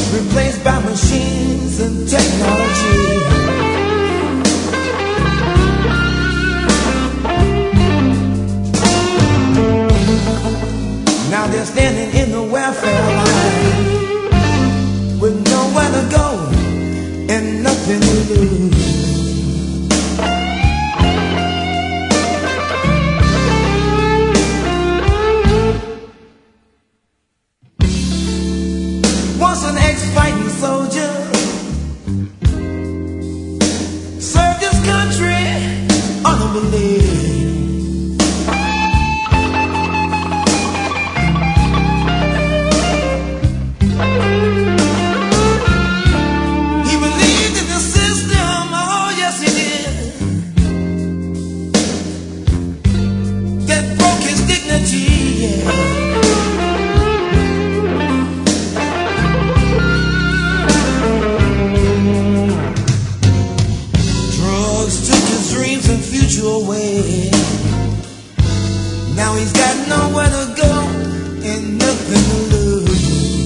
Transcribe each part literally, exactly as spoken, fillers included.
replaced by machines and technology. Now they're standing in the welfare line with nowhere to go and nothing to lose. Once an ex-fighting soldier served his country honorably. He believed in the system, oh yes he did, that broke his dignity, yeah. Away. Now he's got nowhere to go and nothing to lose.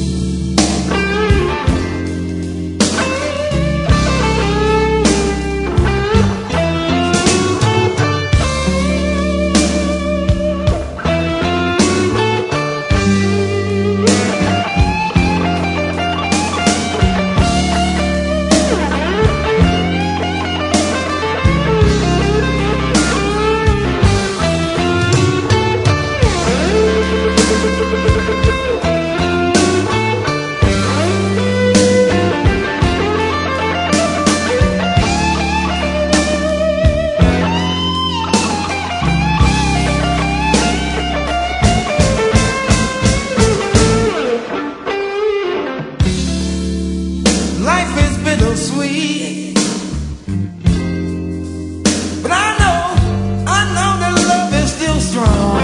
Life is bittersweet, but I know, I know that love is still strong.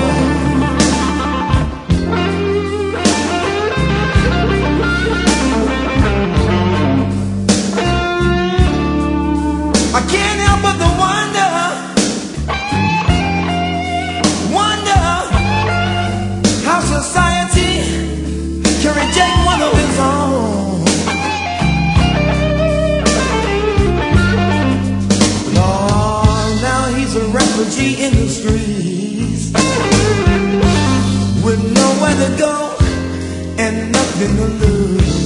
I can't help but to wonder, wonder how society can reject one of its own. A refugee in the streets with nowhere to go and nothing to lose.